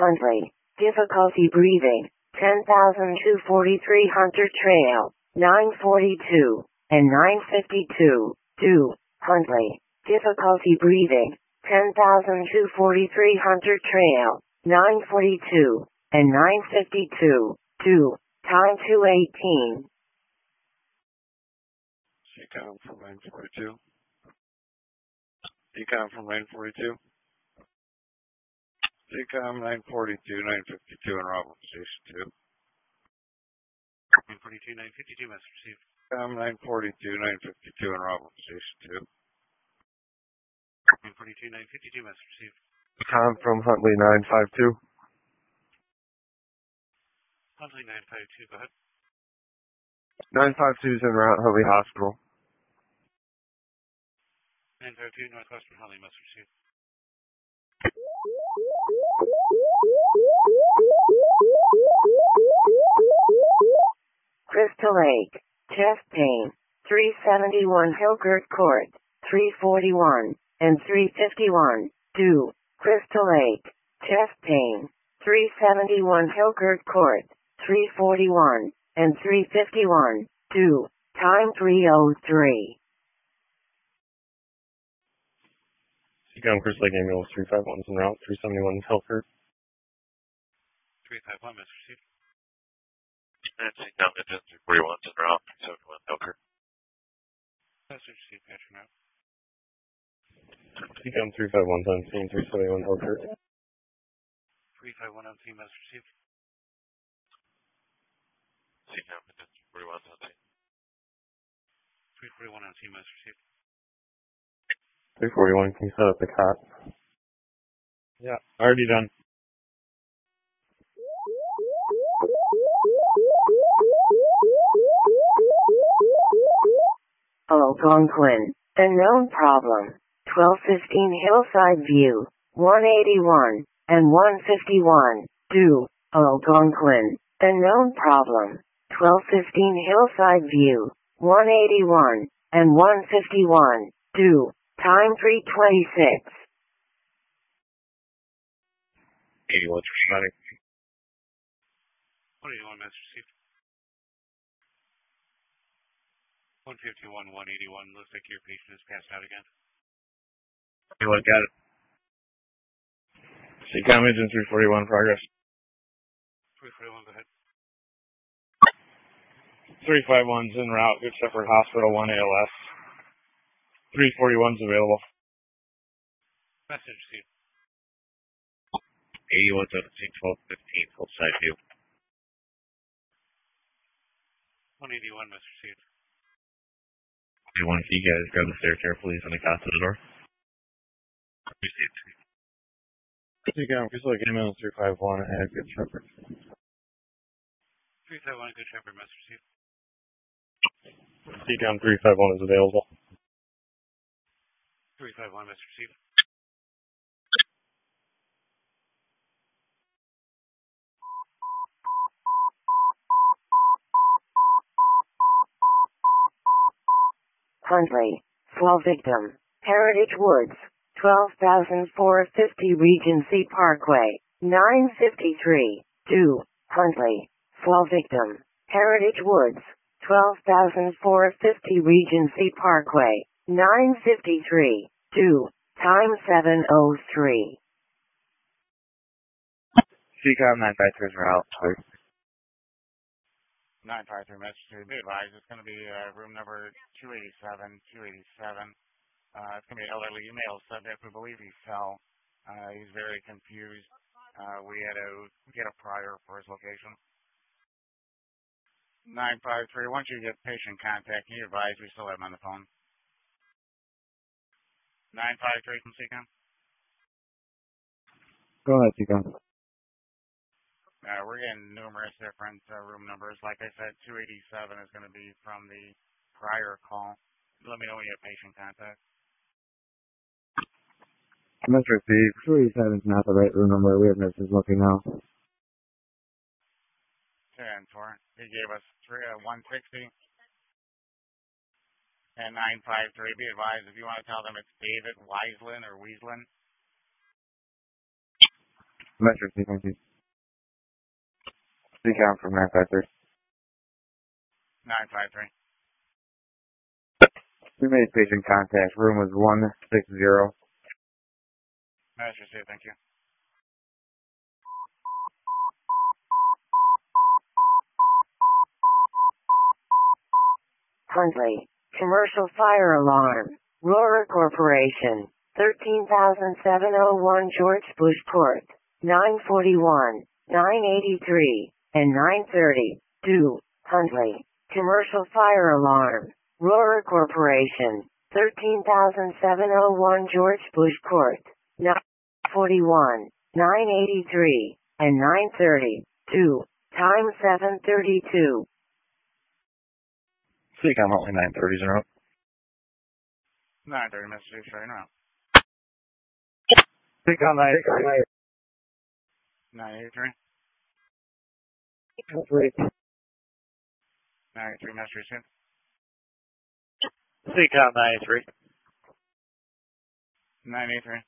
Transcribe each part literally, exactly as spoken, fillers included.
Huntley, difficulty breathing, ten thousand two hundred forty-three Hunter Trail, nine forty-two, and nine fifty-two, two, Huntley, difficulty breathing, ten thousand two hundred forty-three Hunter Trail, nine forty-two, and nine fifty-two, two, time two eighteen. Decom from nine forty-two. Decom from nine forty-two. Decom nine forty-two, nine fifty-two, and Robert Station two. nine forty-two, nine fifty-two, message received. Decom nine forty-two, nine fifty-two, and Robert Station two. nine forty-two, nine fifty-two, message received. Decom from Huntley nine five two. Huntley nine five two, go ahead. nine five two is en route, Huntley Hospital. nine five two, Northwestern Huntley, message received. Crystal Lake, chest pain, three seventy-one Hillgert Court, three forty-one, and three fifty-one, two, Crystal Lake, chest pain, three seventy-one Hillgert Court, three forty-one, and three fifty-one, two, time three oh three. Decom Crystal Lake Ambulance three five one is en route, three seventy-one Hillgert. three five one, message received. That's Decom Engine three forty-one is en route, three seventy-one Hillgert. Message received, patching out. Decom three five one seventeen, three seventy-one Hillgert. three five one on scene, message received. Decom Engine three forty-one seventeen. three forty-one on scene, message received. three forty-one, can you set up the cot? Yeah, already done. Algonquin, unknown problem, twelve fifteen Hillside View, one eighty-one, and one fifty-one, two, Algonquin, unknown problem, twelve fifteen Hillside View, one eighty-one, and one fifty-one, two, time three twenty-six. eighty-one, responding. one eighty-one, message received. one fifty-one, one eighty-one, looks like your patient is passed out again. eighty-one, got it. Decom Engine three forty-one, progress. three forty-one, go ahead. three five one's en route, Good Shepherd Hospital, one A L S. three forty-one's available. Message received. eighty-one seventeen, twelve fifteen, Hillside View. one eighty-one, message received. eighty-one, can you guys grab the stair chair, please, and the cot to the door? Received. Decom Crystal Lake Ambulance three five one at Good Shepherd. three five one, Good Shepherd, message received. Decom three five one is available. three five one, message received. Huntley, fall victim, Heritage Woods, twelve thousand four hundred fifty Regency Parkway, nine fifty-three, two, Huntley, fall victim, Heritage Woods, twelve thousand four hundred fifty Regency Parkway, nine fifty-three, two, time seven oh three. Decom nine five three is en route, sorry. nine five three, message to be advised. It's going to be uh, room number two eighty-seven, two eighty-seven. Uh, it's going to be an elderly male subject. We believe he fell. Uh, he's very confused. Uh, we had to get a prior for his location. nine five three, once you get patient contact, can you advise we still have him on the phone? nine five three from Decom. Go ahead, Decom. Uh, we're getting numerous different uh, room numbers. Like I said, two eighty-seven is going to be from the prior call. Let me know when you have patient contact. Mister Steve, two eighty-seven is not the right room number. We have nurses looking now. ten four. He gave us three, uh, one sixty and nine five three. Be advised, if you want to tell them it's David Wiseland or Weaslin. Metro frequency. C COM from nine five three. nine five three. We made patient contact. Room was one six zero. That's received, thank you. Huntley. Commercial fire alarm. Rohrer Corporation. thirteen thousand seven oh one George Bush Court. nine forty-one, nine eighty-three, and nine thirty. Do. Huntley. Commercial fire alarm. Rohrer Corporation. thirteen thousand seven oh one George Bush Court. nine forty-one, nine eighty-three, and nine thirty. Do. Time seven thirty-two. C COM only nine thirties in a row. nine thirty, Mister Chief, straight around. C COM nine nine eighty-three. three. nine eighty-three, Mister Chief. C COM nine three. nine eighty-three.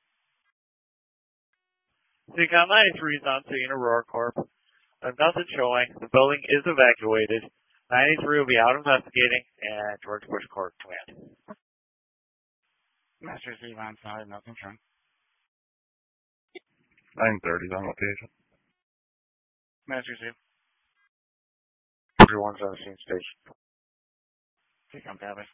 C COM ninety-three is on scene, Aurora Corp. There's nothing showing. The building is evacuated. ninety-three will be out investigating at George Bush Court Command. Mister Chief, on side, nothing showing. nine thirties on location. Mister Chief. Everyone's on the scene station. C COM copy.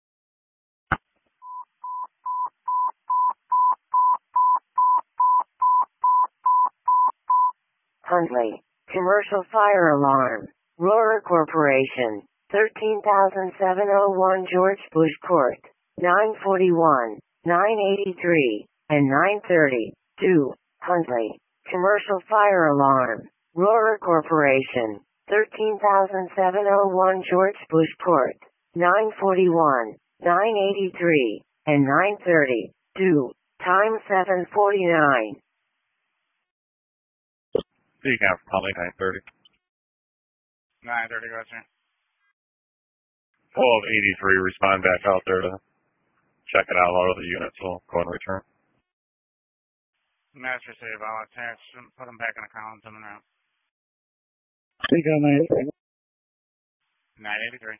Huntley. Commercial fire alarm. Rohrer Corporation. thirteen thousand seven oh one George Bush Court. nine forty-one, nine eighty-three, and nine thirty. Do. Huntley. Commercial fire alarm. Rohrer Corporation. thirteen thousand seven oh one George Bush Court. nine forty-one, nine eighty-three, and nine thirty. Do. Time seven forty-nine. C COM probably nine thirty. nine thirty, go, sir. twelve eighty-three, respond back out there to check it out. All of the units will go and return. Master save, I'll attach them, put them back in the columns in and out. C COM nine eighty-three. nine eighty-three.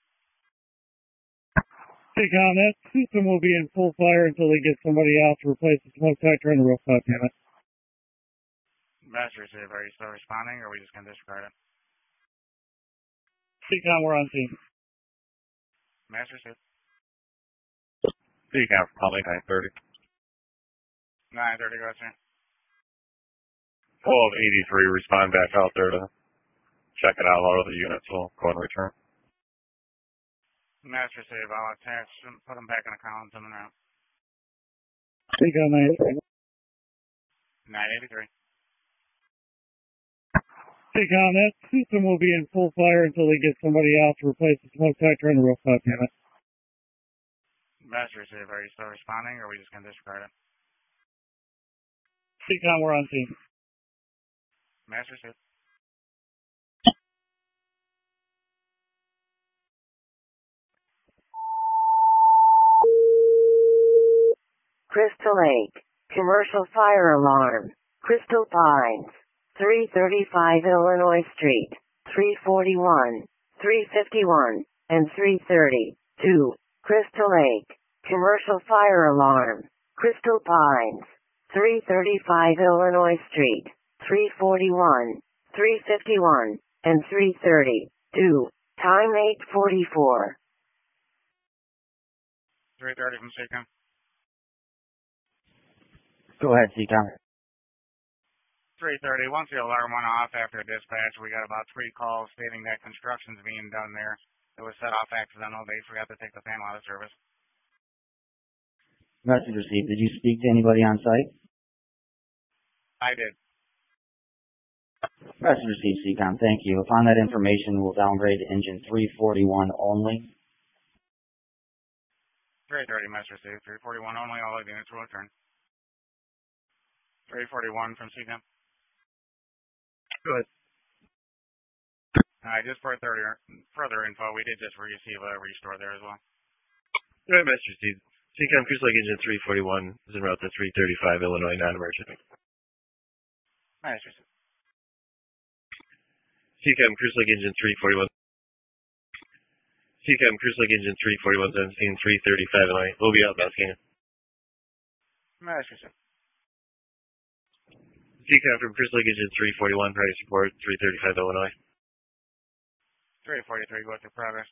C COM, that system will be in full fire until they get somebody else to replace the smoke detector and the rooftop unit. Master save, are you still responding, or are we just going to disregard it? C COM, we're on scene. Master save. C COM probably nine thirty. nine thirty, go, sir. twelve eighty-three, respond back out there to check it out. All of the units will go and return. Master save, I'll attach them, put them back in the columns in and out. C COM nine eighty-three. nine eighty-three. C COM, that system will be in full fire until they get somebody else to replace the smoke detector and the rooftop unit. Master save, are you still responding, or are we just going to disregard it? C COM, we're on scene. Master save. Crystal Lake. Commercial fire alarm. Crystal Pines. three thirty-five Illinois Street. three forty-one, three fifty-one, and three thirty. Two. Crystal Lake. Commercial fire alarm. Crystal Pines. three thirty-five Illinois Street. three forty-one, three fifty-one, and three thirty. Two. Time eight forty-four. three thirty from C COM. Go ahead, C COM. three thirty. Once the alarm went off after dispatch, we got about three calls stating that construction's being done there. It was set off accidental. They forgot to take the panel out of service. Message received. Did you speak to anybody on site? I did. Message received, C COM. Thank you. Upon that information, we'll downgrade to engine three forty-one only. three thirty, message received. three forty-one only. All of units will return. three forty-one from C COM. Good. Uh, just for further, further info, we did just receive a restore there as well. All right, Master Steve. C COM Cruise Lake Engine three forty-one is en route to three thirty-five Illinois non-emergent. Massachusetts. C CAM, Cruise Lake Engine three forty-one. C CAM, Cruise Lake Engine three forty-one, seventeen, three thirty-five, and I will be out about scanning. Massachusetts. C CAM from Cruise Lake Engine three forty-one, progress report, three thirty-five, Illinois. three forty-three, go through progress.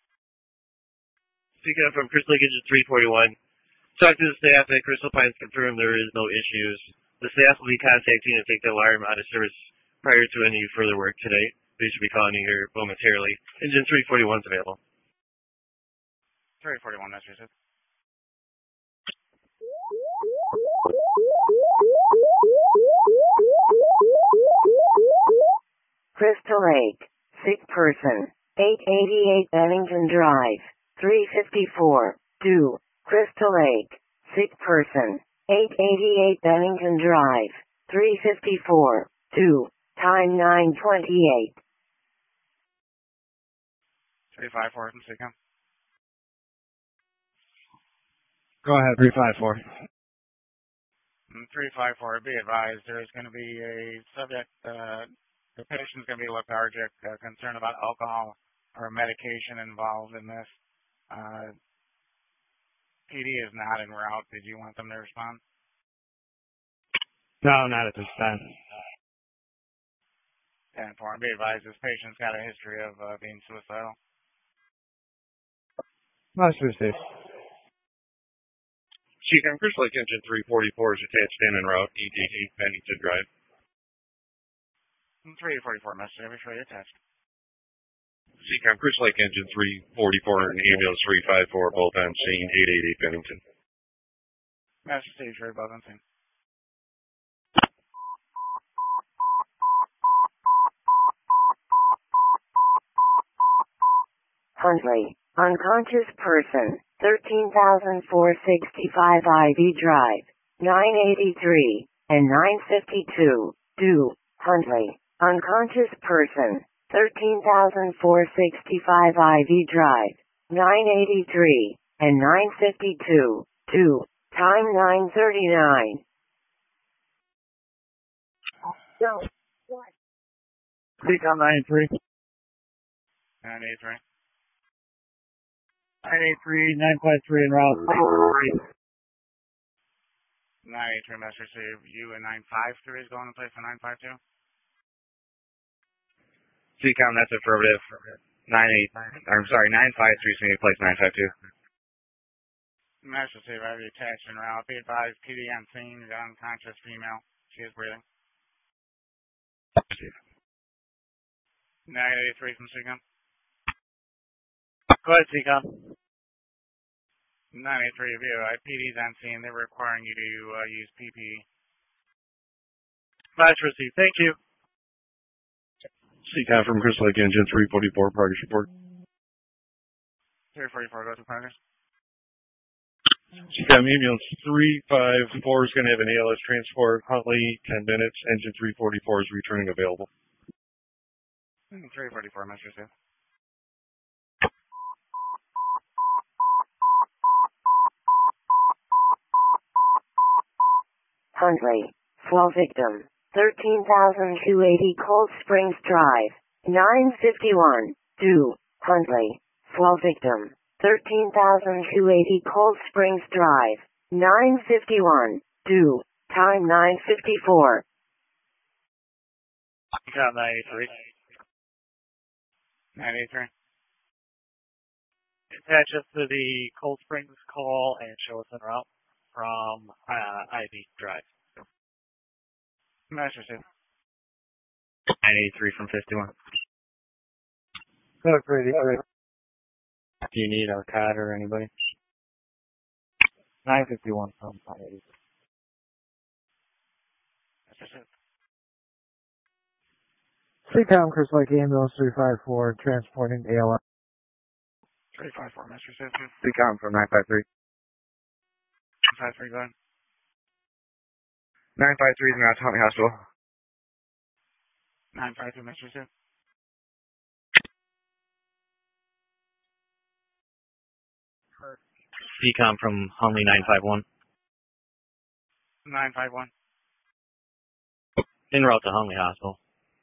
C CAM from Crystal Lake Engine three forty-one. Talk to the staff at Crystal Pines, confirm there is no issues. The staff will be contacting and take the alarm out of service prior to any further work today. They should be calling you here momentarily. Engine three forty-one is available. three forty-one, Massachusetts. Crystal Lake, sick person, eight eighty-eight Bennington Drive, three fifty-four, due, Crystal Lake, sick person, eight eighty-eight Bennington Drive, three fifty-four, due, time nine twenty-eight. three five four from C CAM. Go ahead, three five four. three five four, be advised, there is going to be a subject, uh, the patient's going to be lethargic, uh, concerned about alcohol or medication involved in this. Uh, P D is not en route. Did you want them to respond? No, not at this time. ten four, be advised, this patient's got a history of uh, being suicidal. Not Tuesday. C CAM, Crystal Lake Engine three forty-four is attached in en route, E T G, Bennington Drive. three forty-four, message, every show you attached. C CAM, Crystal Lake Engine three forty-four and ambulance three five four, both on scene, eight eighty-eight Bennington. Master stage, very above on scene. Huntley, unconscious person, thirteen thousand four hundred sixty-five Ivy Drive, nine eighty-three, and nine fifty-two, due, Huntley, unconscious person, thirteen thousand four hundred sixty-five Ivy Drive, nine eighty-three, and nine fifty-two, due, time nine thirty-nine. No, what? Speak on nine three. nine eighty-three. nine eight three, nine five three en route. nine eighty-three, Master Save, you and nine five three is going to play for nine five two. C CAM, that's affirmative. nine eight, I'm sorry, nine five three is going to place nine five two. Master Save, I have you attached en route. Be advised, P D on scene, unconscious female. She is breathing. nine eighty-three from C CAM. Go ahead, C CAM. nine eighty-three of you. I P D's on scene. They're requiring you to uh, use P P E. Match received. Thank you. C CAM from Crystal Lake Engine three forty-four, progress report. three forty-four, go to progress. C CAM, ambulance three five four is going to have an A L S transport. Huntley, ten minutes. Engine three forty-four is returning available. three forty-four, Master Save. Huntley, swell victim, thirteen thousand two hundred eighty Cold Springs Drive, nine fifty-one, due, Huntley, swell victim, thirteen thousand two hundred eighty Cold Springs Drive, nine fifty-one, due, time nine fifty-four. Got nine eighty-three. nine eighty-three. Attach us to the Cold Springs call and show us en route from uh, Ivy Drive. Master Save. nine eighty-three from fifty-one. Look, ready, all right. Do you need our C A D or anybody? nine fifty-one from Ivy. Master Save. C CAM, Crystal Lake Ambulance three five four, transporting A L S. three five four, Master Save. C CAM from nine five three. nine five three, go ahead. nine five three is now at Tommy Hospital. nine five three, Master Save. C CAM from Huntley nine five one. nine five one. En route to Huntley Hospital.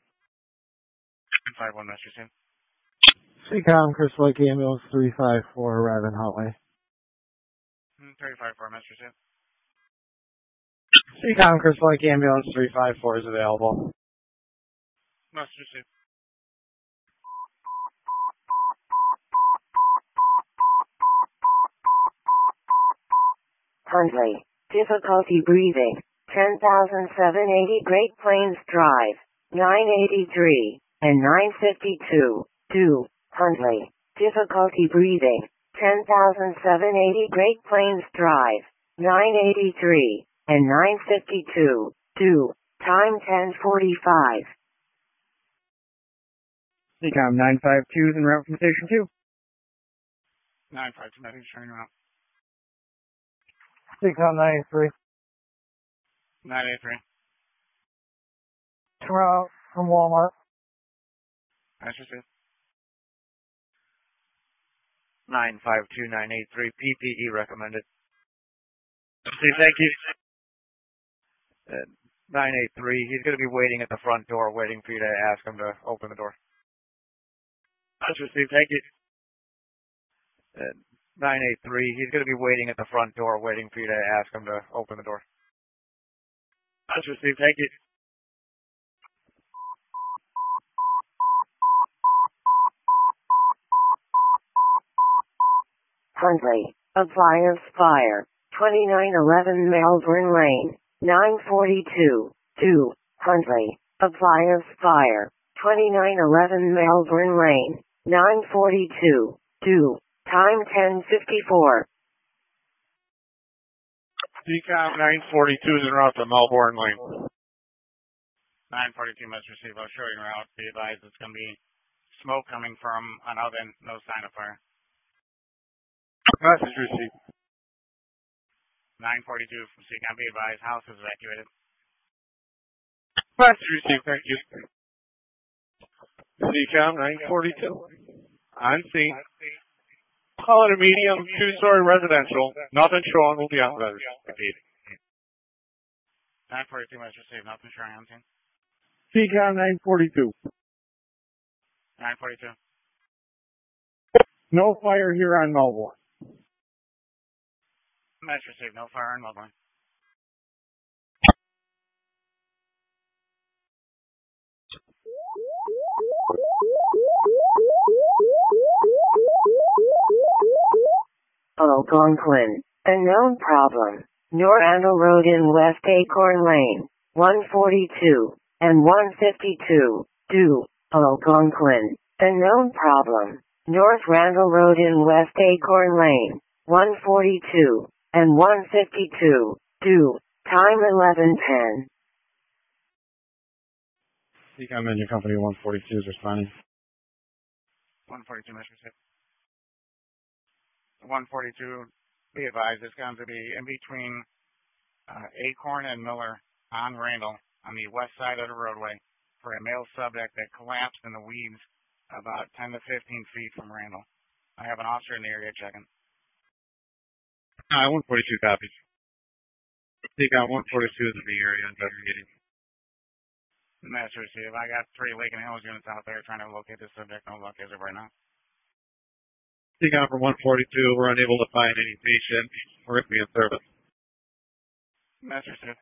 five one, Mister Sim. C COM, Crystal Lake Ambulance three five four, arriving Huntley. three five four, Mister Sim. C COM, Crystal Lake Ambulance three five four is available. Mister Sim. Huntley, difficulty breathing, ten thousand seven hundred eighty Great Plains Drive, nine eighty-three, and nine fifty-two, two, Huntley, difficulty breathing, ten thousand seven hundred eighty Great Plains Drive, nine eighty-three, and nine fifty-two, two, time ten forty-five. C COM nine five two is en route from Station two. nine five two, Mister Turning around. C COM nine eight three. nine eight three. En route from Walmart. Mister Sim. nine five two nine eight three, P P E recommended. See, thank you. Uh, nine eight three, he's going to be waiting at the front door, waiting for you to ask him to open the door. That's received, thank you. Uh, nine eight three, he's going to be waiting at the front door, waiting for you to ask him to open the door. That's received, thank you. Huntley, appliance fire, twenty-nine eleven Melbourne Lane, nine forty-two, two, Huntley, appliance fire, twenty-nine eleven Melbourne Lane, nine forty-two, two, time ten fifty-four. C COM nine forty-two is en route to Melbourne Lane. nine forty-two, Mister Sim. I'll show you around. Be advised it's going to be smoke coming from an oven, no sign of fire. Message received. nine forty-two from C COM. Be advised, house is evacuated. Message received, thank you. C COM nine forty-two. On scene. Call it a medium, two-story residential. Nothing showing will be out letters. nine forty-two, Mister Sim. Nothing showing on scene. C COM nine forty-two. nine forty-two. No fire here on Melbourne. Mister Sim. No fire in Melbourne. Algonquin, unknown problem. North Randall Road in West Acorn Lane, one forty-two, and one fifty-two, two, Algonquin, unknown problem. North Randall Road in West Acorn Lane, one forty-two, and one fifty-two, two, time eleven ten. C COM Engine Company one forty-two is responding. one forty-two, Mister Sim. one forty-two, be advised, it's going to be in between uh, Acorn and Miller on Randall on the west side of the roadway for a male subject that collapsed in the weeds about ten to fifteen feet from Randall. I have an officer in the area checking. Uh, one forty-two copies. C COM one forty-two is in the area investigating. Master Receive, I got three Lake and Hills units out there trying to locate this subject. No luck as of right now. C COM from one forty-two, we're unable to find any patient or if we in service. Master Receive.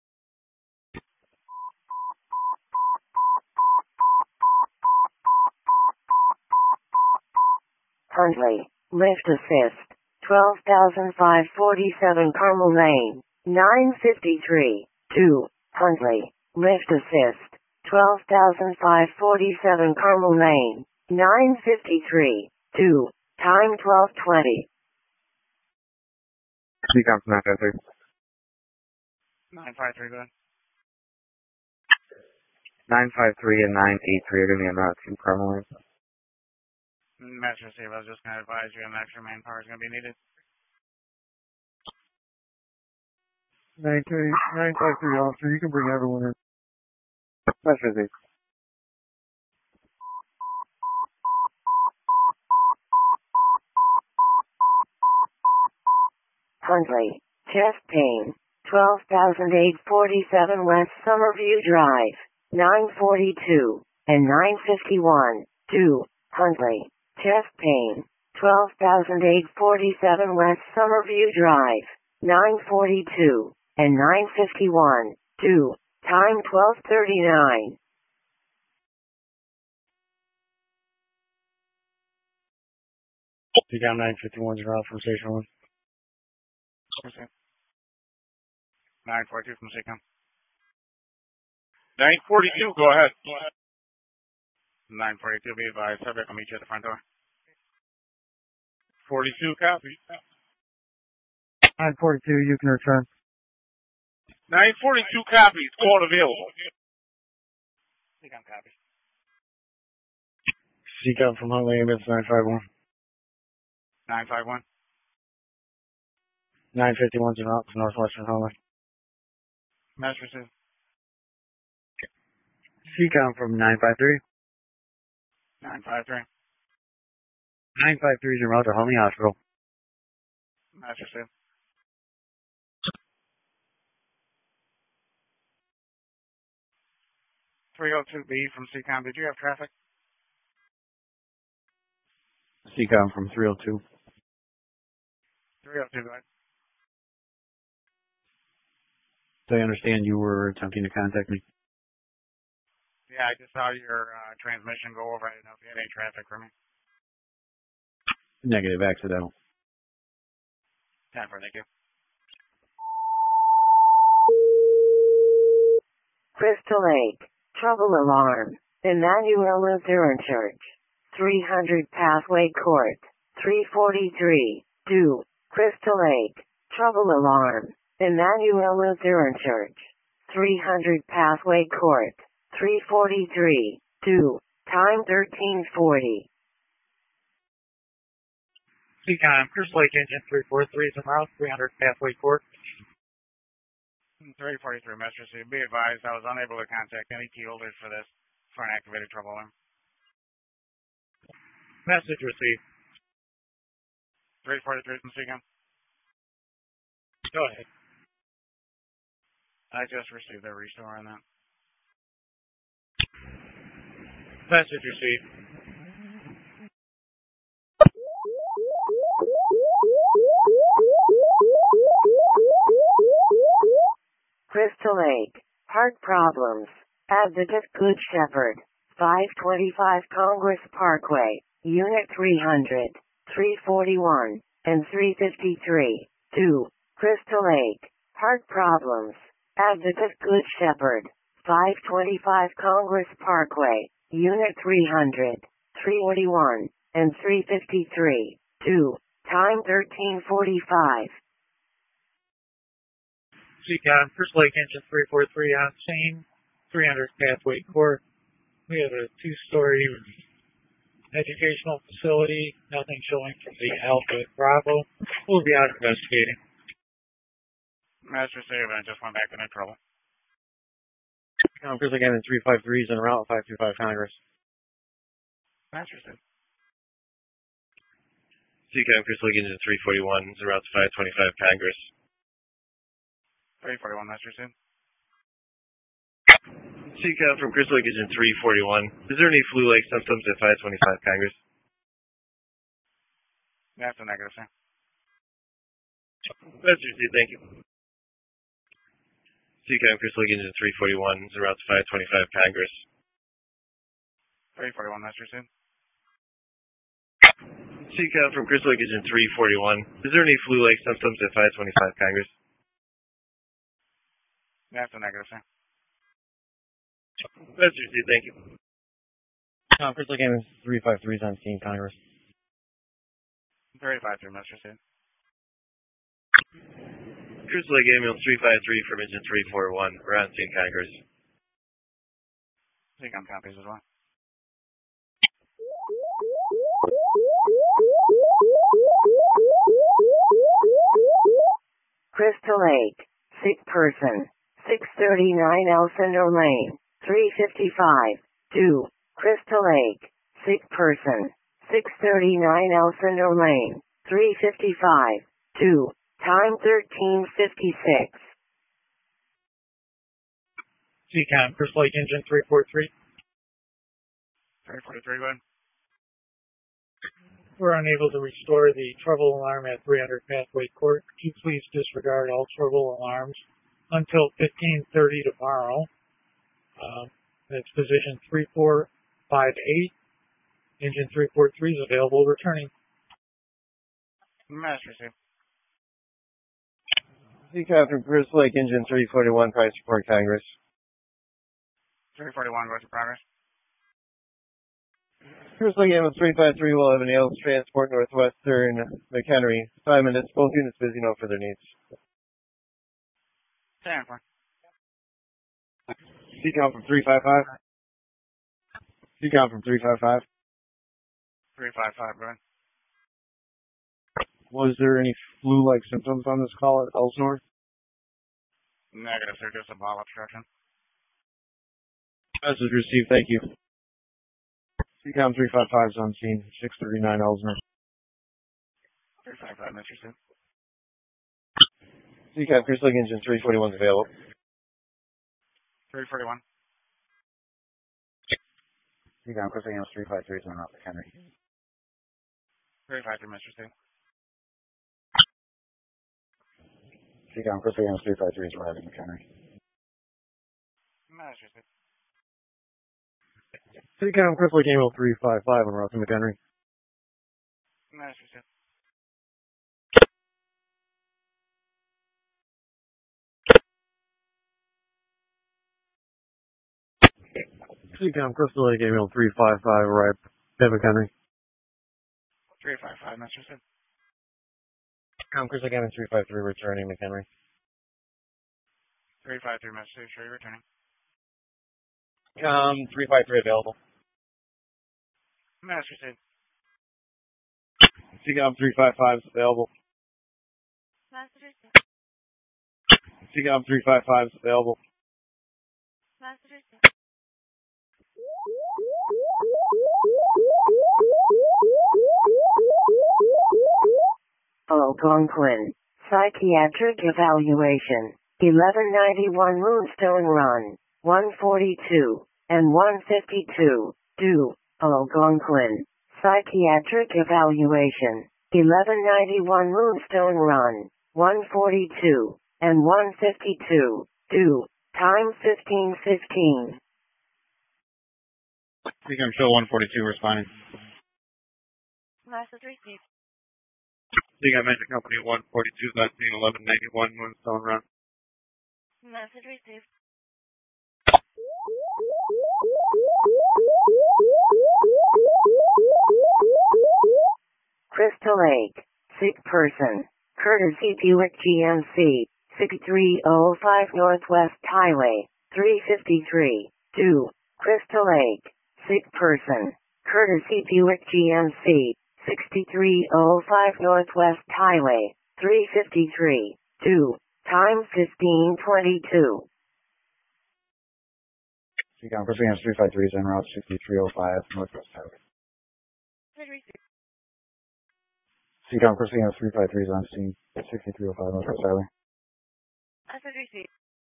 Huntley, lift assist, twelve thousand five hundred forty-seven Carmel Lane, nine fifty-three, two, Huntley, lift assist, twelve thousand five hundred forty-seven Carmel Lane, nine fifty-three, two, time twelve twenty. C COM from nine five three. nine five three, go ahead. nine five three and nine eight three are going to be en route to Carmel Lane. Master Receive, I was just going to advise you an extra manpower is going to be needed. nine five three, officer, you can bring everyone in. Master Receive. Huntley, chest pain, twelve thousand eight hundred forty-seven West Summerview Drive, nine forty-two, and nine fifty-one, two, Huntley. Chest pain, twelve thousand eight hundred forty-seven West Summerview Drive, nine forty-two, and nine fifty-one, two, time twelve thirty-nine. You got nine fifty-one out from Station one. nine forty-two from Seacom. nine forty-two, go ahead. nine forty-two, be advised. Subject will meet you at the front door. forty-two, copy. nine forty-two, you can return. nine forty-two, copy. Call available. Seacom copy. Seacom from Huntley, ambulance nine five one. nine five one. nine fifty-one's in route to Northwestern Huntley. Message received. Seacom from nine five three. nine five three. nine five three is en route to Huntley Hospital. Message received. three oh two B from Seacom. Did you have traffic? Seacom from three oh two. three oh two, go ahead. Do I understand you were attempting to contact me? Yeah, I just saw your uh, transmission go over. I didn't know if you had any traffic for me. Negative, accidental. ten four, thank you. Crystal Lake, trouble alarm. Emmanuel Lutheran Church, three hundred Pathway Court, three forty-three, two, Crystal Lake, trouble alarm. Emmanuel Lutheran Church, three hundred Pathway Court, three forty-three, two, time thirteen forty. Seacom, Crystal Lake Engine three forty-three is en route, three hundred Pathway Court. three forty-three, Mister C. Be advised, I was unable to contact any key holders for this for an activated trouble alarm. Message received. three forty-three from Seacom. Go ahead. I just received a restore on that. Message received. Crystal Lake, heart problems. Advocate Good Shepherd, five twenty-five Congress Parkway, Unit three hundred, three forty-one, and three fifty-three, two, Crystal Lake, heart problems. Advocate Good Shepherd, five twenty-five Congress Parkway, Unit three hundred, three forty-one, and three fifty-three, two, time thirteen forty-five. Seacom, Crystal Lake Engine three forty-three on scene, three hundred Pathway Court. We have a two-story educational facility, nothing showing from the Alpha Bravo. We'll be out investigating. Master Save, I just went back into trouble. Seacom, Crystal Lake Engine three five three is en route five two five Congress. Master Save. Seacom, Crystal Lake Engine three forty-one is en route to five twenty-five Congress. three forty-one, Master Save. Seacom from Crystal Lake Engine three forty-one. Is there any flu-like symptoms at five twenty-five Congress? That's a negative, sir. That's received, thank you. Seacom, Crystal Lake Engine three forty-one is en route to five twenty-five Congress. three forty-one, Master Save. Seacom from Crystal Lake Engine three forty-one. Is there any flu-like symptoms at five twenty-five Congress? That's a negative, sir. That's received, thank you. Seacom, Crystal Lake Engine three five three is on scene, Congress. three five three, Master Save. Crystal Lake Ambulance three five three from Engine three forty-one. We're on scene, Congress. Seacom copies as well. Crystal Lake, sick person, six thirty-nine Elsinore Lane, three fifty-five, two, Crystal Lake, sick person, six thirty-nine Elsinore Lane, three fifty-five, two, time thirteen fifty-six. C COM, Crystal Lake Engine three forty-three. three forty-three, go ahead. We're unable to restore the trouble alarm at three hundred Pathway Court. Could you please disregard all trouble alarms until fifteen thirty tomorrow? Um, that's position three four five eight. Engine three forty-three is available, returning. Master received. C COM from Crystal Lake Engine three forty-one, price report Congress. three forty-one, go to progress. Crystal Lake Ambulance three five three will have an Ailes Transport Northwestern McHenry. Five minutes, both units busy, no further needs. Stand for. C COM from three five five. C COM from three five five. three five five, go ahead. Was there any flu-like symptoms on this call at Elsinore? Negative, sir, just a bowel obstruction. Message received, thank you. C COM three five five is on scene, six thirty-nine Elsinore. three five five, Mister Sue. C COM Crystal Lake Engine three forty-one is available. three forty-one. C COM Crystal Lake Engine three five three is on route to Henry. three five three, Mister Sue. C COM Crystal Lake Engine three five three is arriving at Henry. Master Sue. C COM Crystal Lake Ambulance three five five on route to McHenry. Master Sue. C COM Crystal Lake Ambulance three five five arrived at McHenry. three five five, Mister Sue. C COM Crystal Lake Ambulance three five three returning McHenry. three five three, Mister Sue, sure you're returning. C COM three five three available. Master Sue. C COM three five five is available. Master Sue. C COM three five five is available. Master Sue. Algonquin. Psychiatric evaluation. eleven ninety-one Moonstone Run. one forty-two and one fifty-two. Due. Algonquin. Psychiatric evaluation. eleven ninety-one Moonstone Run. one forty-two and one fifty-two. Due. Time fifteen fifteen. C COM show one forty-two responding. Message received. C COM Engine Company one forty-two, last scene eleven ninety-one Moonstone Run. Message received. Crystal Lake. Sick person. Courtesy Buick G M C. sixty-three oh five Northwest Highway. three fifty-three. Due. Crystal Lake. Sick person. Courtesy Buick G M C. sixty-three oh five Northwest Highway. three fifty-three. Due. Time fifteen twenty-two. C COM Crystal Lake Engine three five three is en route sixty-three oh five Northwest Highway. Message received. C COM Crystal Lake Engine three five three is on scene, sixty-three oh five Northwest Highway. Message received.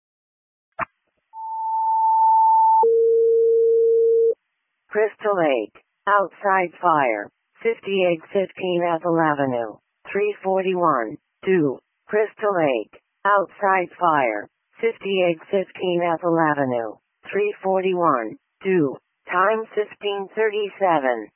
Crystal Lake. Outside fire. fifty-eight fifteen Ethel Avenue. three forty-one. Due. Crystal Lake. Outside fire. fifty-eight fifteen Ethel Avenue. three forty-one. Due. Time fifteen thirty-seven.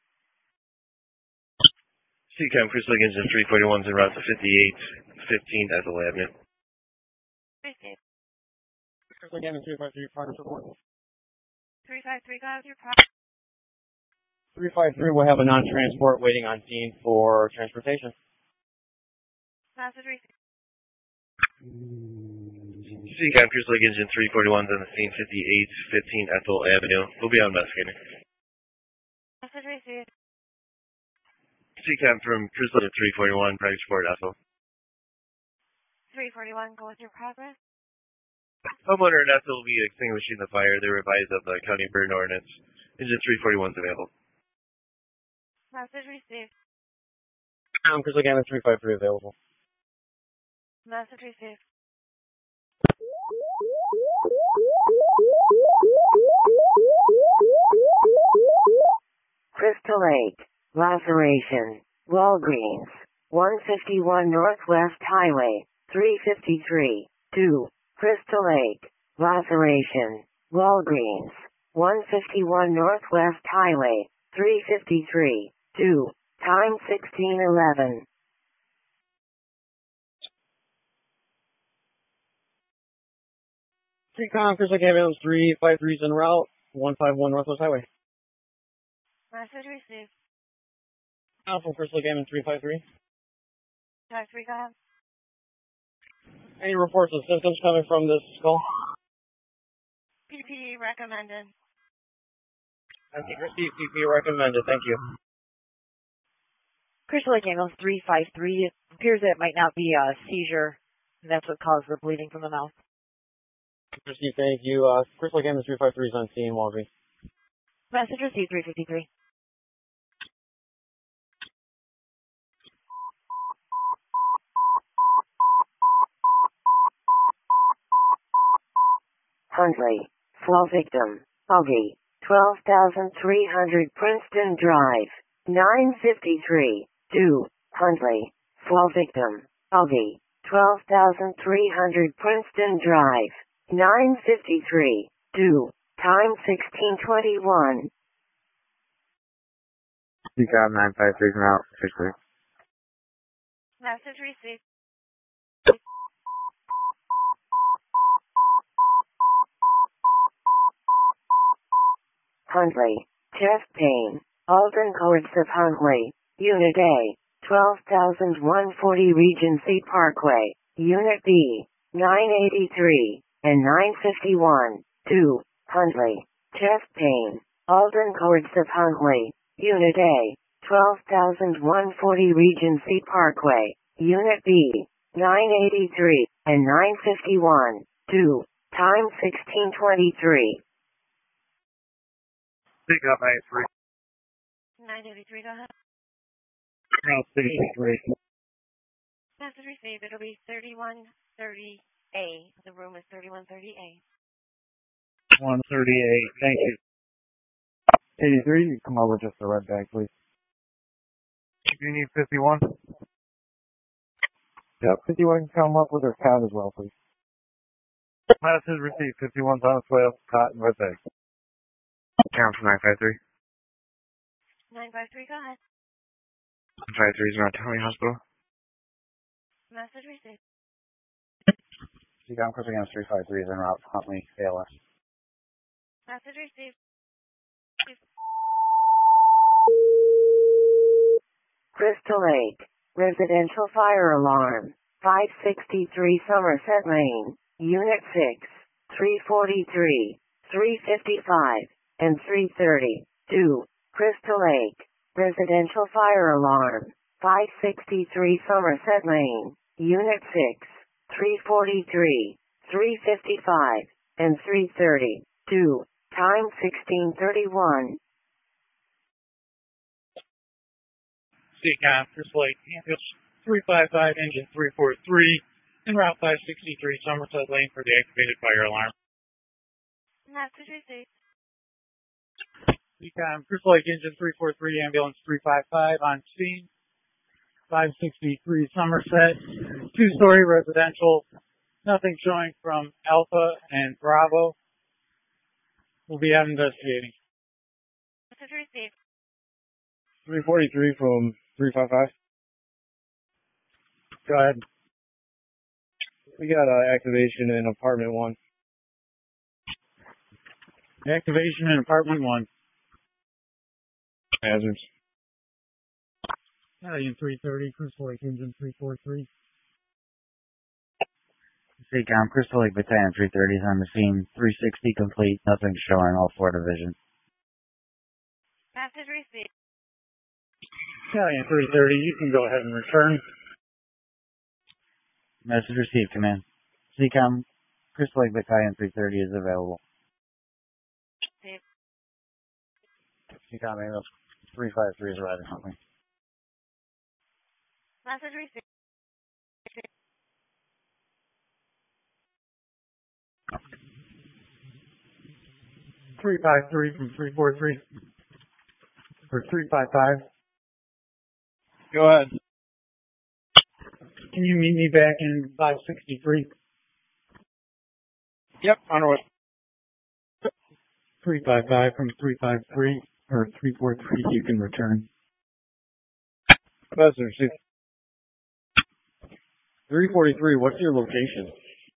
C COM Crystal Lake Engine three forty-one is en route to fifty-eight fifteen Ethel Avenue. Received. Crystal Lake Engine three five three, progress report. three five three, got your progress. three five three will have a non-transport waiting on scene for transportation. Message received. C COM Crystal Lake Engine three forty-one is on the scene, fifty-eight fifteen Ethel Avenue. We'll be on investigating. Message received. C COM from Crystal Lake three forty-one, private support Ethel. three forty-one, go with your progress. Homeowner and Ethel will be extinguishing the fire. They're advised of the county burn ordinance. Engine three forty-one is available. Message received. Um, Crystal Lake Ambulance three five three available. Message received. Crystal Lake, laceration, Walgreens, one fifty-one Northwest Highway, three fifty-three, two, Crystal Lake, laceration, Walgreens, one fifty-one Northwest Highway, three fifty-three, two, time sixteen eleven. Pre-com, Crystal Lake Ambulance three five three is en route, one fifty-one Northwest Highway. Message received. Now from Crystal Lake Ambulance three five three. Drive three, go ahead. Any reports of symptoms coming from this call? P P E recommended. Okay, received, P P recommended, thank you. Crystal Lake Ambulance three five three, it appears that it might not be a seizure, and that's what caused the bleeding from the mouth. Received, thank you. Uh, Crystal Lake Ambulance three five three is on scene, Walgreens. Message received three fifty-three. Huntley, fall victim, Augie, twelve thousand three hundred Princeton Drive, nine fifty-three, two, Huntley, fall victim, Augie, twelve thousand three hundred Princeton Drive, nine fifty-three, two, time sixteen twenty-one. C COM nine five three from out, officially. Message received. Huntley, chest pain, Alden Courts of Huntley, Unit A, twelve thousand one hundred forty Regency Parkway, Unit B, nine eighty-three, and nine fifty-one, two, Huntley, chest pain, Alden Courts of Huntley, Unit A, twelve thousand one hundred forty Regency Parkway, Unit B, nine eighty-three, and nine fifty-one, two, time sixteen twenty-three. Pick up nine three. nine eighty-three, go ahead. Now sixty-three. Message received. It'll be thirty-one thirty A. The room is thirty-one thirty A. one thirty-eight, thank you. eighty-three, you come over just the red bag, please. You need fifty-one? Yep. fifty-one can come up with her cot as well, please. Message received. fifty-one's on its way up, cot and red bag. Count from nine five three. nine five three, go ahead. nine five three is around County Hospital. Message received. C COM Crystal Lake three five three is en route, Huntley, A L S. Message received. Crystal Lake, residential fire alarm, five sixty-three Somerset Lane, Unit six, three forty-three, three fifty-five, and three thirty, two, Crystal Lake, residential fire alarm, five sixty-three Somerset Lane, Unit six, three forty-three, three fifty-five, and three thirty, two, time sixteen thirty-one. C COM, Crystal Lake Ambulance three five five, engine three four three, en route five sixty-three Somerset Lane for the activated fire alarm. Message received. C COM, Crystal Lake engine three four three, ambulance three five five on scene, five sixty-three Somerset, two-story residential, nothing showing from Alpha and Bravo. We'll be out investigating. Message received. three forty-three from three five five. Go ahead. We got uh, activation in apartment one. Activation in apartment one. Hazards. Battalion three thirty, Crystal Lake engine three four three. C COM, Crystal Lake Battalion three thirty is on the scene. three sixty complete, nothing showing, all four divisions. Message received. Battalion three thirty, you can go ahead and return. Message received, command. C COM, Crystal Lake Battalion three thirty is available. Received. C COM, ambulance three five three is arriving, Huntley. Message received. three five three from three four three. for three five five. Go ahead. Can you meet me back in five sixty-three? Yep, on our way. three five five from three five three or three four three, you can return. That's received. three forty-three, what's your location?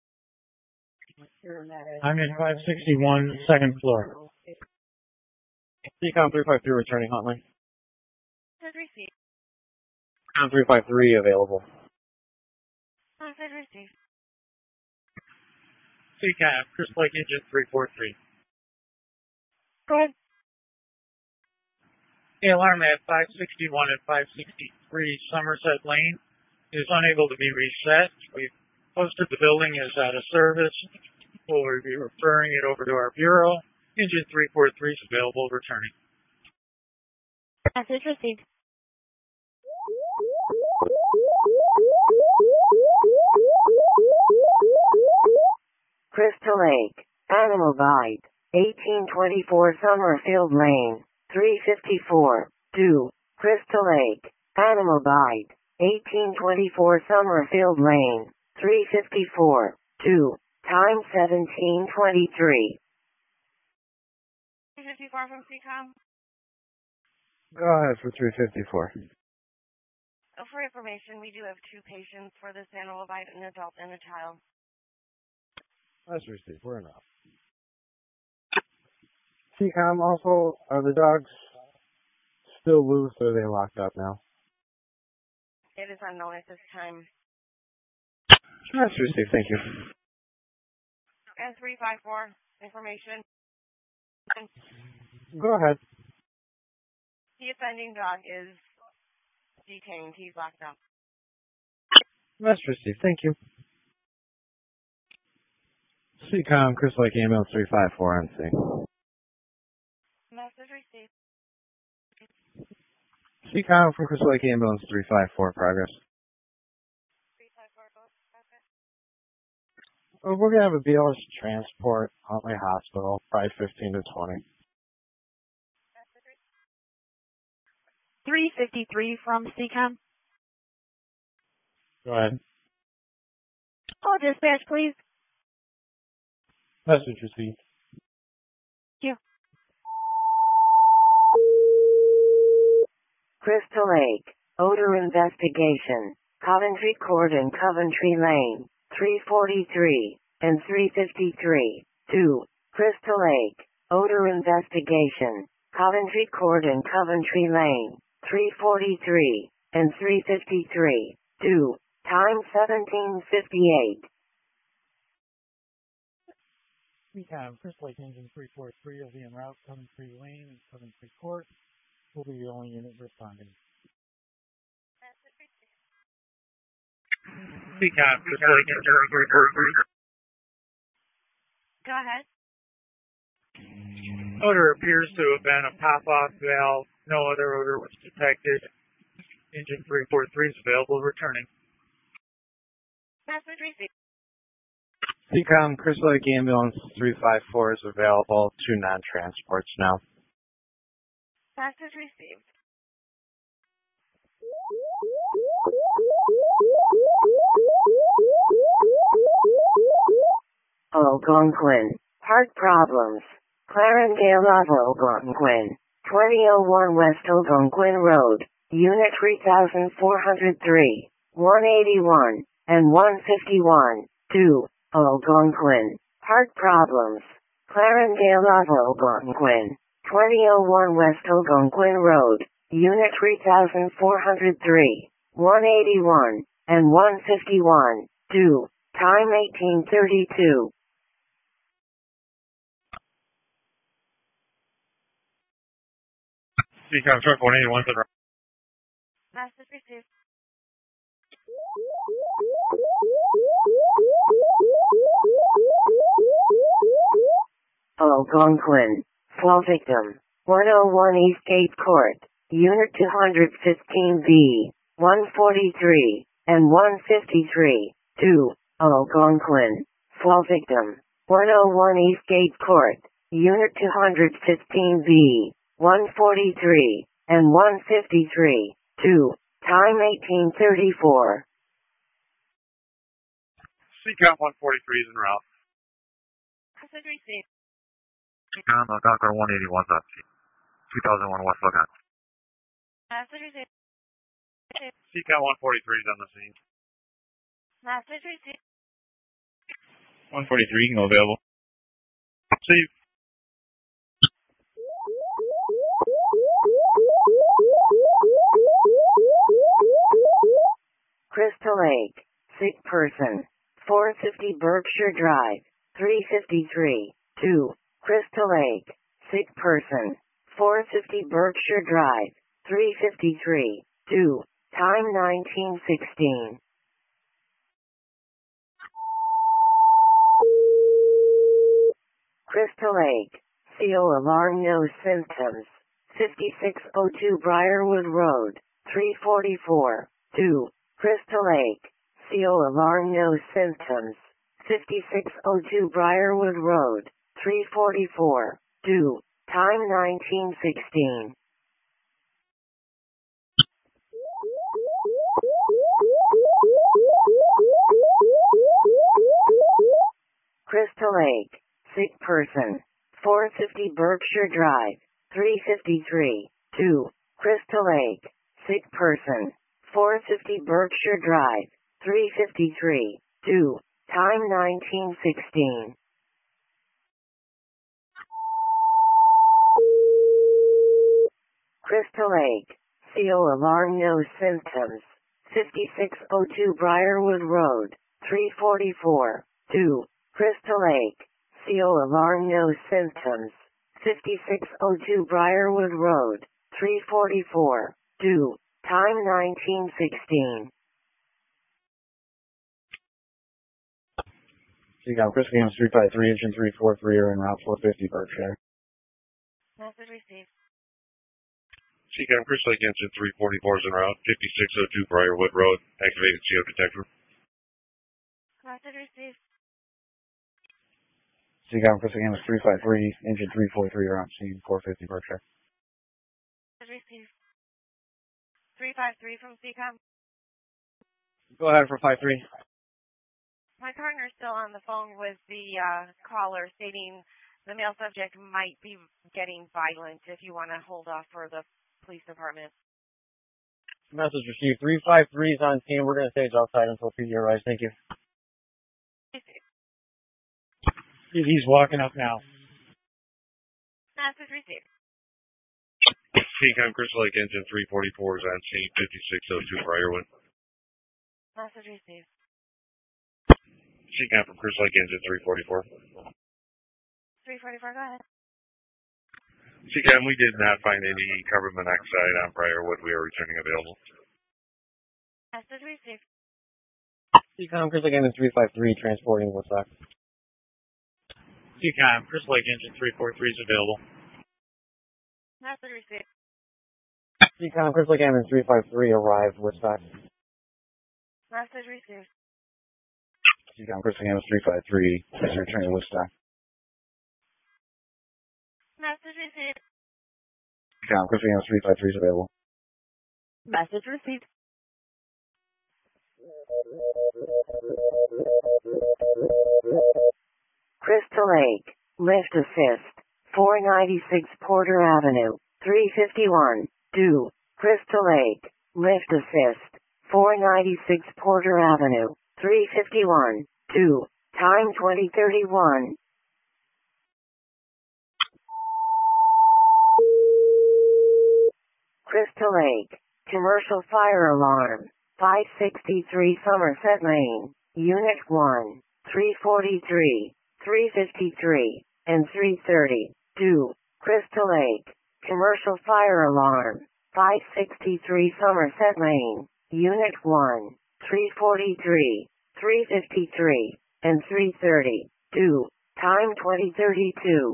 I'm in five sixty-one, second floor. C COM three five three returning hotline. Message received. C COM three five three available. Message received. C COM, Crystal Lake Engine three four three. Go ahead. The alarm at five sixty-one and five sixty-three Somerset Lane is unable to be reset. We've posted the building as out of service. We'll be referring it over to our bureau. Engine three four three is available, returning. Message received. Crystal Lake, Animal Bite, eighteen twenty-four Summerfield Lane, three fifty-four, two, Crystal Lake, Animal Bite, eighteen twenty-four Summerfield Lane, three fifty-four, two, time seventeen twenty-three. three fifty-four from C COM. Go ahead for three fifty-four. Oh, for information, we do have two patients for this animal bite, an adult and a child. That's received. We're enough. C COM, also, are the dogs still loose or are they locked up now? It is unknown at this time. That's received. Thank you. And three five four, information. Go ahead. The offending dog is detained. He's locked up. That's received. Thank you. C COM, Crystal Lake Ambulance three five four on scene. Message received. C COM from Crystal Lake Ambulance three five four, progress. three five four, progress. Oh, we're going to have a B L S transport, Huntley Hospital, probably fifteen to twenty. three fifty-three from C COM. Go ahead. Oh, dispatch, please. Message received. Thank you. Crystal Lake, odor investigation, Coventry Court and Coventry Lane, three forty-three and three fifty-three, two, Crystal Lake, odor investigation, Coventry Court and Coventry Lane, three forty-three and three fifty-three, two, time seventeen fifty-eight. C COM, Crystal Lake Engine three four three will be en route, Coventry Lane and Coventry Court. Will be the only unit responding. C COM, Crystal Lake Engine three four three. Go ahead. Odor appears to have been a pop-off valve. No other odor was detected. Engine three four three is available, returning. Message received. C COM, Crystal Lake Ambulance three five four is available, two non-transports now. Message received. Algonquin, heart problems. Clarendale of Algonquin, twenty oh one West Algonquin Road, Unit three thousand four hundred three, one eighty-one, and one fifty-one, two, Algonquin, heart problems. Clarendale of Algonquin, twenty oh one West Algonquin Road, Unit three thousand four hundred three, one eighty-one, and one fifty-one, two, time eighteen thirty-two. C COM, truck one eighty-one to the right. Message received. Algonquin, fall victim, one oh one Eastgate Court, Unit two fifteen B, one forty-three, and one fifty-three, two, Algonquin, fall victim, one oh one Eastgate Court, Unit two fifteen B, one forty-three, and one fifty-three, two, time eighteen thirty-four. C COM one forty-three is en route. Message received. C COM, uh, Concord one eighty-one, uh, two thousand one West Logan. Message received. C COM one forty-three is on the scene. Message received. one forty-three, you can go available. See. Crystal Lake, sick person, four fifty Berkshire Drive, three fifty-three, two, Crystal Lake, sick person, four fifty Berkshire Drive, three fifty-three, two, time nineteen sixteen. Crystal Lake, C O alarm no symptoms, fifty-six oh two Briarwood Road, three forty-four, two, Crystal Lake, C O alarm no symptoms, fifty-six oh two Briarwood Road, three forty-four, two, time nineteen sixteen. Crystal Lake, sick person, four fifty Berkshire Drive, three fifty-three, two, Crystal Lake, sick person, four fifty Berkshire Drive, three fifty-three, two, time nineteen sixteen. Crystal Lake, C O alarm no symptoms, fifty-six oh two Briarwood Road, three forty-four, two, Crystal Lake, C O alarm no symptoms, fifty-six oh two Briarwood Road, three forty-four, two, time nineteen sixteen. C COM, Chris Games three five three, engine three four three are en route four fifty Berkshire. Message received. C COM, Chris Lake engine three forty-four is en route, fifty-six oh two Briarwood Road, activated C O detector. Message received. C COM, Chris Games three five three, engine three four three are on scene, four fifty Berkshire. Message received. three five three from C COM. Go ahead for five three. My partner's still on the phone with the uh, caller stating the male subject might be getting violent if you want to hold off for the police department. Message received. three five three is on scene. We're going to stage outside until P D arrives. Thank you. He's walking up now. Message received. C COM, Chris Lake engine three forty-four is on scene, fifty-six oh two Briarwood. Message received. C COM from Chris Lake engine three forty-four. three forty-four, go ahead. C COM, we did not find any carbon monoxide on Briarwood. We are returning available. Message received. C COM, Chris Lake engine three five three, transporting Woodstock. C COM, Chris Lake engine three four three is available. Message received. C COM, Chris Lake engine three five three arrived, Woodstock. Message received. C COM, Chris Lake engine three five three is returning to Woodstock. Message received. C COM, Chris Lake engine three five three is available. Message received. Crystal Lake, lift assist, four ninety-six Porter Avenue, three fifty-one, two, Crystal Lake, lift assist, four ninety-six Porter Avenue, three fifty-one, two, time twenty thirty-one. Crystal Lake, commercial fire alarm, five sixty-three Somerset Lane, Unit one, three forty-three, three fifty-three, and three thirty, two, Crystal Lake, commercial fire alarm, five sixty-three Somerset Lane, Unit one, three forty-three, three fifty-three, and three thirty, two, time twenty thirty-two.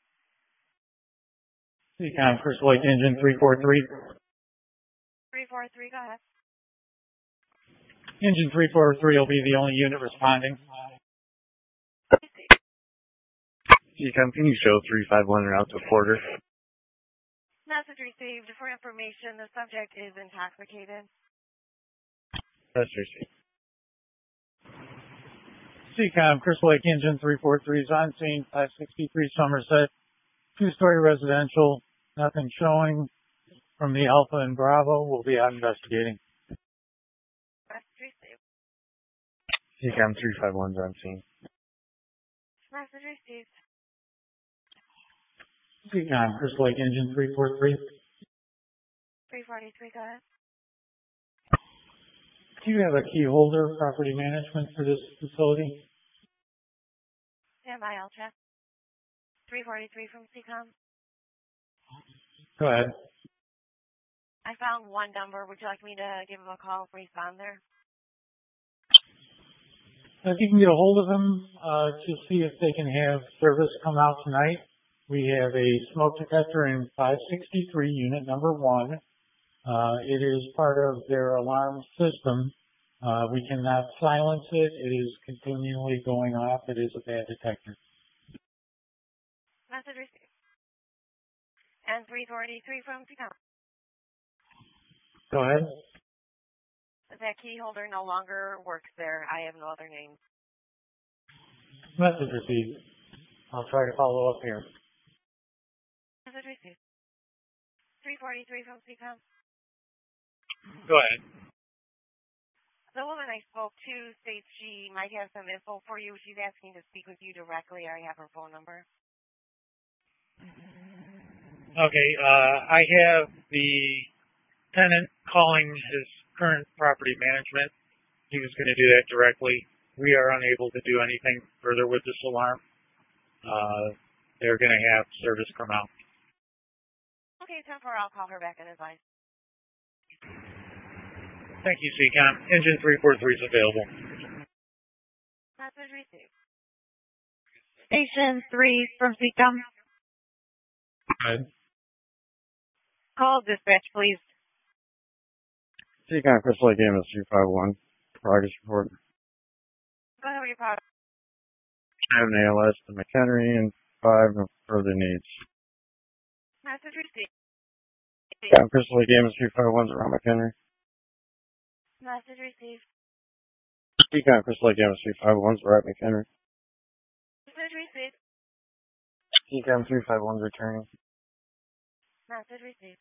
C COM, Chris Lake engine three four three. three four three, go ahead. Engine three four three will be the only unit responding. C COM, can you show three five one route to Porter? Message received. For information, the subject is intoxicated. Message received. C COM, Crystal Lake Engine three four three is on scene, five sixty-three Somerset. Two-story residential. Nothing showing from the Alpha and Bravo. We'll be out investigating. Message received. C COM three five one is on scene. Message received. C COM, Crystal Lake Engine three four three. three forty-three, go ahead. Do you have a key holder, property management for this facility? Stand by, I'll check. three forty-three from C COM. Go ahead. I found one number. Would you like me to give him a call if he's on there? If you can get a hold of them uh, to see if they can have service come out tonight. We have a smoke detector in five sixty-three, unit number one. Uh, it is part of their alarm system. Uh, we cannot silence it. It is continually going off. It is a bad detector. Message received. And three forty-three from C COM. Go ahead. That key holder no longer works there. I have no other names. Message received. I'll try to follow up here. Message received. three forty-three from C COM. Go ahead. The woman I spoke to states she might have some info for you. She's asking to speak with you directly. I have her phone number. Okay, uh, I have the tenant calling his current property management. He was going to do that directly. We are unable to do anything further with this alarm. Uh, they're going to have service come out. Okay, ten four, I'll call her back and advise. Thank you, C COM. Engine three four three is available. Message received. Station three from C COM. Go ahead. Call dispatch, please. C COM, Crystal Lake Amos three five one. Progress report. Go ahead with your product. I have an A L S to McHenry and five no further needs. Message received. C COM, Crystal Lake Amos three five one is around McHenry. Message received. C COM, Crystal Lake Amos three five one is right McHenry. Message received. C COM three five one is returning. Message received.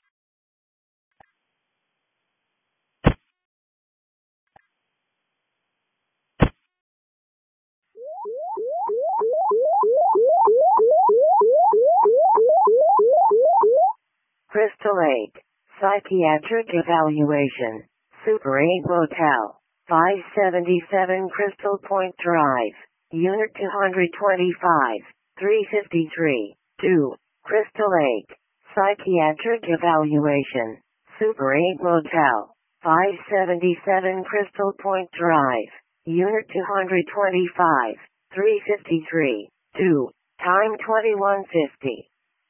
Crystal Lake, Psychiatric Evaluation, Super eight Motel, five seventy-seven Crystal Point Drive, Unit two twenty-five, three fifty-three, two, Crystal Lake, Psychiatric Evaluation, Super eight Motel, five seventy-seven Crystal Point Drive, Unit two twenty-five, three fifty-three, two, time twenty-one fifty.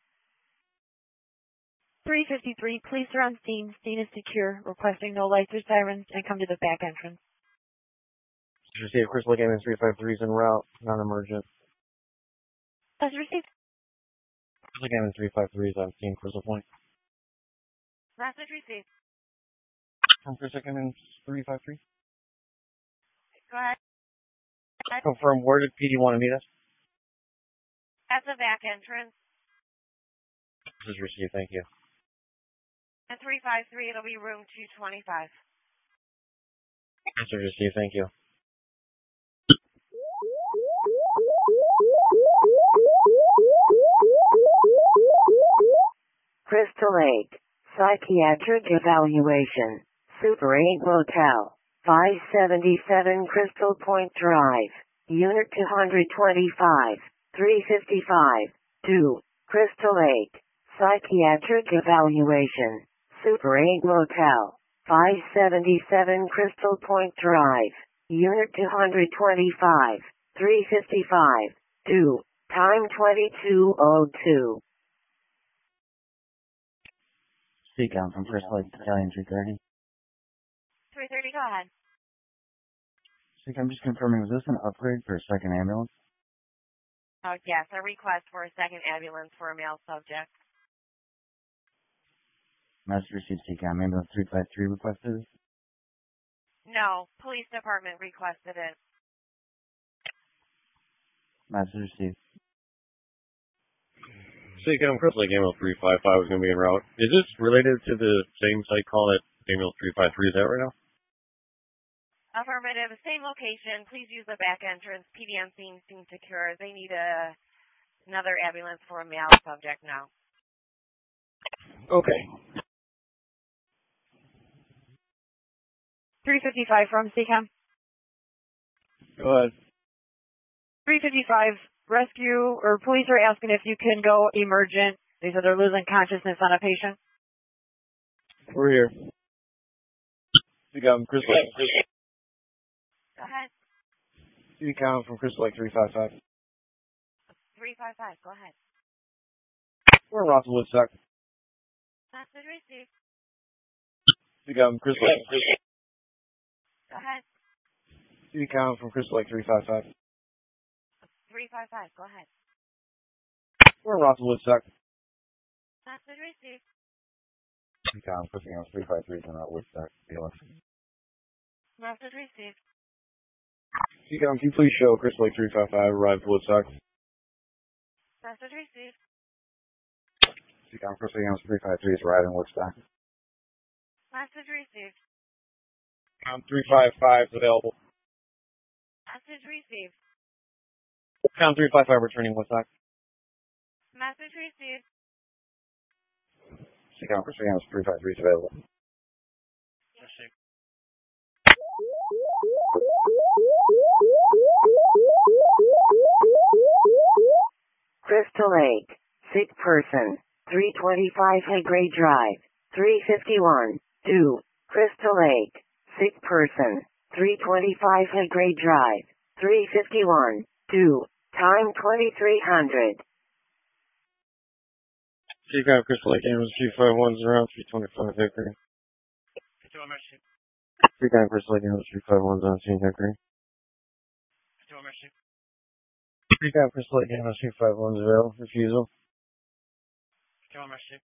three fifty-three, police are on scene. Scene is secure. Requesting no lights or sirens and come to the back entrance. Receive Crystal Lake Amos three five three is en route, non-emergent. That's received. Crystal Lake Amos three five three is on scene, Crystal Point. Message received. Confirm Crystal Lake Amos three five three. Go ahead. Confirm, where did P D want to meet us? At the back entrance. This is received, thank you. At three five three, it'll be room two twenty-five. This is received, thank you. Crystal Lake, Psychiatric Evaluation, Super eight Motel, five seventy-seven Crystal Point Drive, Unit two twenty-five, three fifty-five, two, Crystal Lake, Psychiatric Evaluation, Super eight Motel, five seventy-seven Crystal Point Drive, Unit two twenty-five, three fifty-five, two, time twenty-two oh two. C COM from Crystal Lake Battalion three thirty. three thirty, go ahead. C COM, just confirming, was this an upgrade for a second ambulance? Oh, yes, a request for a second ambulance for a male subject. Message received, C CAM. Ambulance three five three requested. No, police department requested it. Message received. Seacom Crystal Lake Ambulance three five five is going to be en route. Is this related to the same site call that Ambulance three five three is at right now? Affirmative. Same location. Please use the back entrance. P D M scene seems secure. They need a another ambulance for a male subject now. Okay. three fifty-five from C CAM. Go ahead. three fifty-five, rescue, or police are asking if you can go emergent. They said they're losing consciousness on a patient. We're here. Seacom Crystal Lake. Go ahead. Seacom from Crystal Lake three five five. three five five, go ahead. We're in Ross Woodstock. Message received. Seacom Crystal Lake. Go ahead. Seacom from Crystal Lake three five five. three five five, go ahead. We're in Ross Woodstock. Message received. Seacom Crystal Lake three five three coming out Woodstock. Message received. Seacom, can you please show Crystal Lake three five five arrived at Woodstock? Message received. Seacom Crystal Lake three five three is arriving Woodstock. Message received. Um, three five five is available. Message received. Seacom three five five returning Woodstock. Message received. Seacom Crystal Lake three five three is available. Received. Crystal Lake, sick person, three twenty-five Haygrade Drive, three fifty-one, two, Crystal Lake, sick person, three twenty-five Haygrade Drive, three fifty-one, two, time twenty-three hundred. Seacom Crystal Lake Ambulance three five one is around three twenty-five Hickory. two emergency. Seacom Crystal Lake Ambulance three five one is on scene Hickory. two emergency. Seacom Crystal Lake Ambulance three five one is available. Refusal. two emergency.